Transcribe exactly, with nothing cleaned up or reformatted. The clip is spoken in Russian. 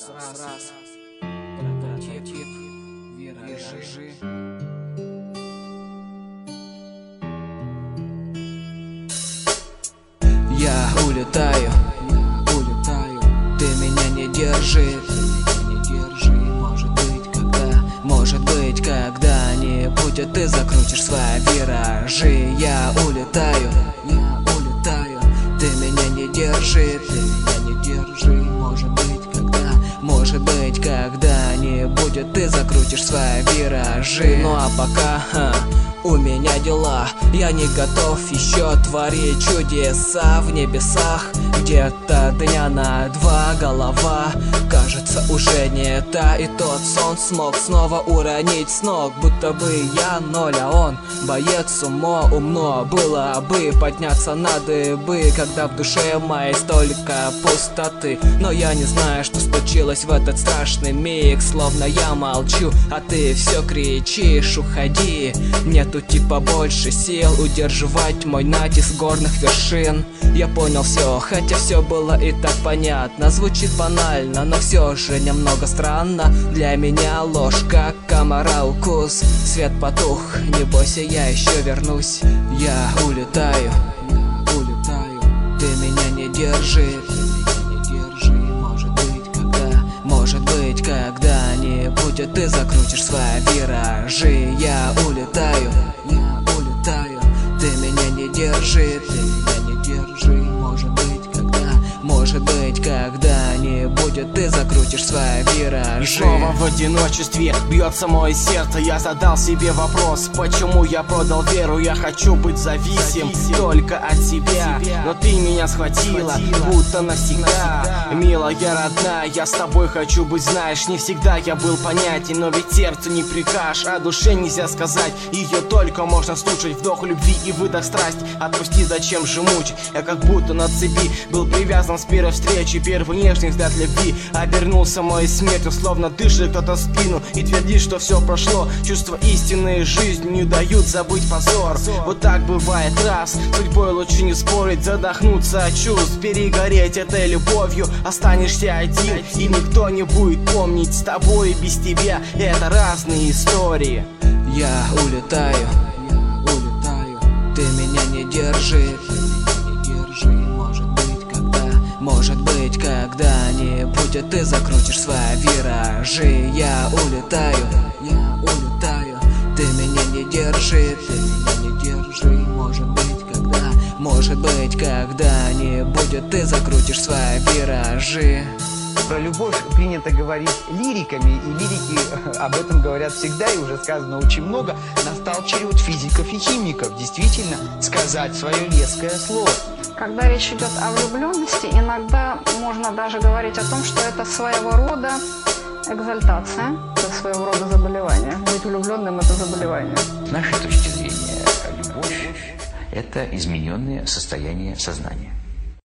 раз, раз, раз. Прототип, виражи. Я улетаю, я улетаю. Ты меня не держи, ты меня не держи. Может быть, когда, может быть, когда-нибудь ты закрутишь свои виражи. Я улетаю, я улетаю. Ты меня не держи, ты меня не держи. Может быть, когда, может быть, когда-нибудь ты закрутишь свои виражи. Ну а пока, ха, у меня дела, я не готов еще творить чудеса в небесах. Где-то дня на два голова кажется уже не та, и тот сон смог снова уронить с ног. Будто бы я ноль, а он боец умо. Умно было бы подняться на дыбы, когда в душе моей столько пустоты. Но я не знаю, что случилось в этот страшный миг. Словно я молчу, а ты все кричишь: уходи. Нету типа больше сил удерживать мой натиск горных вершин. Я понял все, хотя все было и так понятно. Звучит банально, но все же немного странно. Для меня ложь, как комара укус. Свет потух, не бойся, я еще вернусь. Я улетаю, я улетаю. Ты меня не держи, ты меня не держи. Может быть, когда, может быть, когда-нибудь ты закрутишь свои виражи. Я улетаю, я улетаю. Ты меня не держи, ты меня не держи. Может быть, когда, может быть, когда-нибудь ты закрутишь свои виражи. И снова в одиночестве бьется мое сердце. Я задал себе вопрос: почему я продал веру? Я хочу быть зависим, зависим только от себя, себя. Но ты меня схватила, схватила будто навсегда. навсегда Милая родная, я с тобой хочу быть, знаешь. Не всегда я был понятен, но ведь сердцу не прикажешь, а душе нельзя сказать. Ее только можно слушать, вдох любви и выдох страсть. Отпусти, зачем же мучить? Я как будто на цепи был привязан с первой встречи. Первый нежный взгляд любви обернулся моей смертью, словно дышит кто-то в спину и твердит, что все прошло. Чувства истинной жизни не дают забыть позор. Вот так бывает раз, судьбой лучше не спорить, задохнуться от чувств, перегореть этой любовью. Останешься один, и никто не будет помнить. С тобой и без тебя это разные истории. Я улетаю, я улетаю. Ты меня не держи, ты меня не держи. Может быть, когда, может быть, когда-нибудь ты закрутишь свои виражи. Я улетаю, я улетаю. Ты меня не держи, ты меня не держи. Может быть, когда, может быть, когда-нибудь ты закрутишь свои виражи. Про любовь принято говорить лириками, и лирики об этом говорят всегда, и уже сказано очень много. Настал черед физиков и химиков действительно сказать свое веское слово. Когда речь идет о влюбленности, иногда можно даже говорить о том, что это своего рода экзальтация, это своего рода заболевание. Быть влюбленным – это заболевание. С нашей точки зрения, любовь – это измененное состояние сознания.